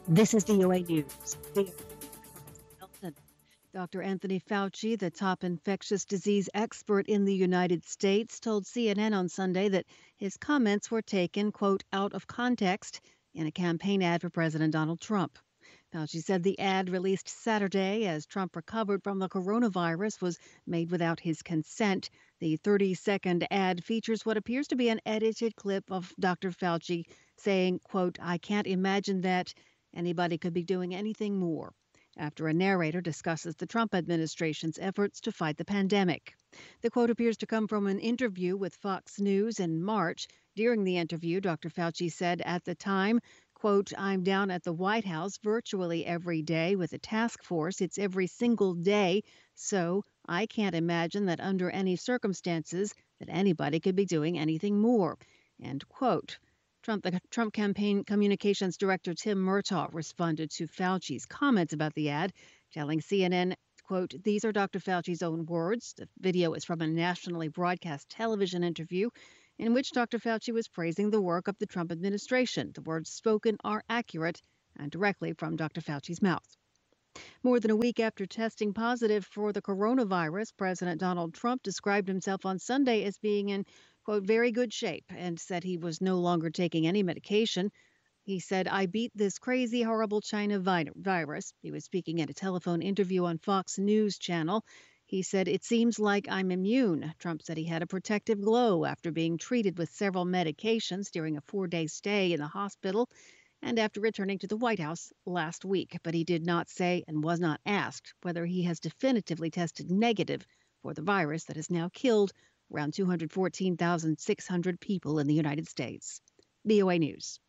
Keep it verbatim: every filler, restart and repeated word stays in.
This is V O A News. Doctor Anthony Fauci, the top infectious disease expert in the United States, told C N N on Sunday that his comments were taken, quote, out of context in a campaign ad for President Donald Trump. Fauci said the ad released Saturday as Trump recovered from the coronavirus was made without his consent. The thirty-second ad features what appears to be an edited clip of Doctor Fauci saying, quote, I can't imagine that anybody could be doing anything more, after a narrator discusses the Trump administration's efforts to fight the pandemic. The quote appears to come from an interview with Fox News in March. During the interview, Doctor Fauci said at the time, quote, I'm down at the White House virtually every day with a task force. It's every single day. So I can't imagine that under any circumstances that anybody could be doing anything more, end quote. Trump, the Trump campaign communications director Tim Murtaugh responded to Fauci's comments about the ad, telling C N N, quote, these are Doctor Fauci's own words. The video is from a nationally broadcast television interview in which Doctor Fauci was praising the work of the Trump administration. The words spoken are accurate and directly from Doctor Fauci's mouth. More than a week after testing positive for the coronavirus, President Donald Trump described himself on Sunday as being in, quote, very good shape and said he was no longer taking any medication. He said, I beat this crazy, horrible China vi- virus. He was speaking at a telephone interview on Fox News Channel. He said, it seems like I'm immune. Trump said he had a protective glow after being treated with several medications during a four-day stay in the hospital and after returning to the White House last week. But he did not say and was not asked whether he has definitively tested negative for the virus that has now killed around two hundred fourteen thousand six hundred people in the United States. V O A News.